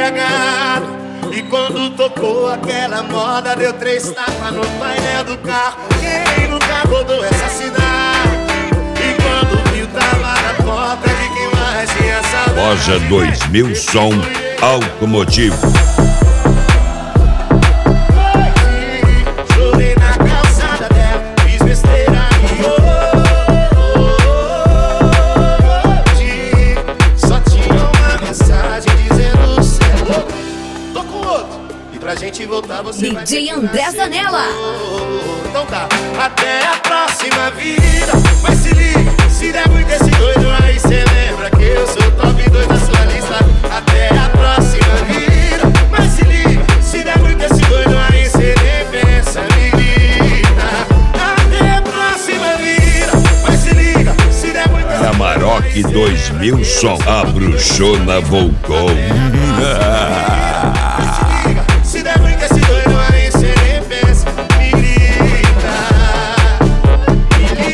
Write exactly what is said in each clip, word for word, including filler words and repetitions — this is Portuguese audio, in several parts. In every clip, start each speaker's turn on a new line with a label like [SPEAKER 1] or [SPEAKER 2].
[SPEAKER 1] embriagado. E quando tocou aquela moda, deu três tapas no painel do carro. Quem nunca rodou essa cidade? E quando viu, tava na porta de quem mais tinha saudade.
[SPEAKER 2] Loja dois mil Som Automotivo.
[SPEAKER 1] Chorei na calçada dela, fiz besteira e hoje só tinha uma mensagem dizendo cê é louco, tô com outro. E pra gente voltar você vai
[SPEAKER 3] D J André Zanella.
[SPEAKER 1] Então tá, até a próxima vida. Mas se liga, se der muito esse doido aí, cê lembra que eu sou top dois da sua lista. Até a próxima vida. Mas se liga, se der muito esse doido aí, cê nem pensa, me grita. Até a próxima vida. Mas se liga, se der muito esse
[SPEAKER 2] Amarok dois mil Som. A bruxona voltou.
[SPEAKER 1] se der muito esse doido aí, cê nem pensa, me grita. Me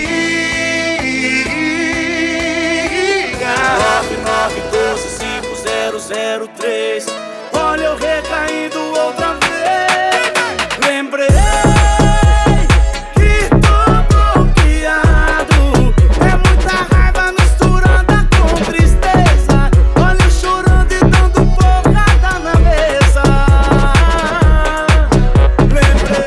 [SPEAKER 1] liga.
[SPEAKER 4] nove nove um dois cinco zero zero três. Olha eu recaindo outra vez. Lembrei que tô bloqueado. É muita raiva misturada com tristeza. Olha eu chorando e dando porrada na mesa. Lembrei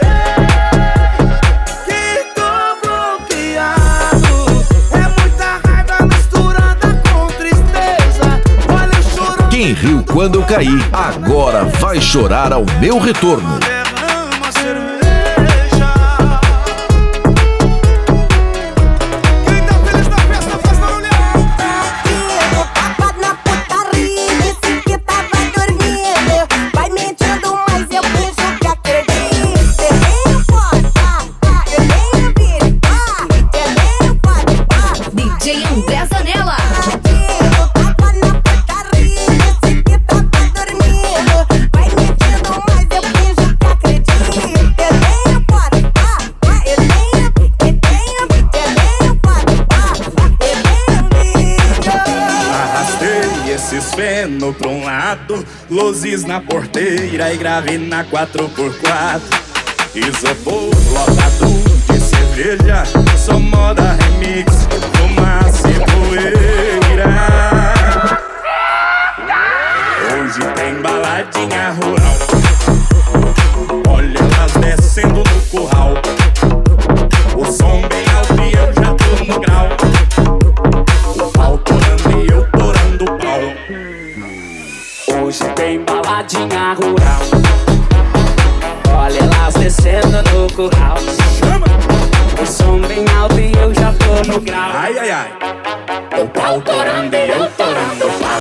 [SPEAKER 4] que tô bloqueado. É muita raiva misturada com tristeza. Olha eu chorando.
[SPEAKER 5] Quem riu quando eu caí, agora vai chorar ao meu retorno.
[SPEAKER 4] Derrama cerveja. Quem tá feliz na festa faz barulhão.
[SPEAKER 6] Tava na putaria, disse que tava dormindo. Vai mentindo, mas eu finjo que acredito. É meio foda, é meio virada, é meio foda.
[SPEAKER 3] D J André Zanella.
[SPEAKER 6] Tava na putaria, disse que tava dormindo. Vai mentindo, mas eu finjo que acredito. É meio foda, é meio, é meio, é meio foda, é meio lindo.
[SPEAKER 4] Arrastei esses feno pra um lado, luzes na porteira e gravei na quatro por quatro. Isopor lotado de cerveja, só moda remix, fumaça e poeira. Hoje tem baladinha rural. Olha elas descendo no curral. O som bem alto e eu já tô no grau. O pau torando e eu torando o pau. Hoje tem baladinha rural. Olha elas descendo no curral.